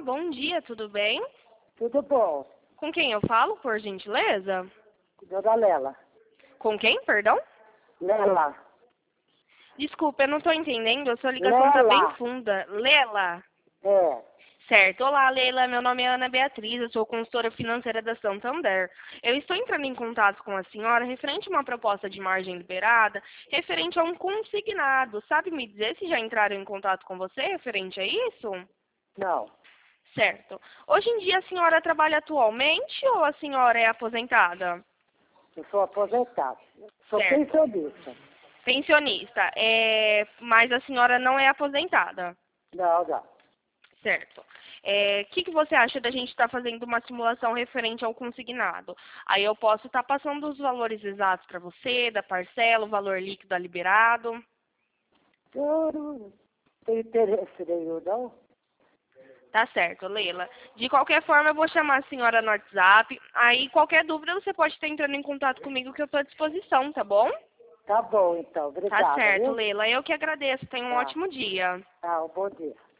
Olá, bom dia, tudo bem? Tudo bom. Com quem eu falo, por gentileza? Dona Lela. Com quem, perdão? Lela. Desculpa, eu não estou entendendo, a sua ligação está bem Lela. funda. Lela? É. Certo. Olá, Leila, meu nome é Ana Beatriz, eu sou consultora financeira da Santander. Eu estou entrando em contato com a senhora referente a uma proposta de margem liberada, referente a um consignado. Sabe me dizer se já entraram em contato com você referente a isso? Não. Certo. Hoje em dia a senhora trabalha atualmente ou a senhora é aposentada? Eu sou aposentado. Sou Certo. pensionista. Pensionista. Mas a senhora não é aposentada. Não, não. Certo. O que você acha da gente estar fazendo uma simulação referente ao consignado? Aí eu posso estar passando os valores exatos para você, da parcela, o valor líquido a liberado. Eu não tenho interesse nenhum, não. Tá certo, Leila. De qualquer forma, eu vou chamar a senhora no WhatsApp. Aí, qualquer dúvida, você pode estar entrando em contato comigo que eu estou à disposição, tá bom? Tá bom, então. Obrigada, Tá certo, viu? Leila. Eu que agradeço. Tenha um Tá. ótimo dia. Tá, um bom dia.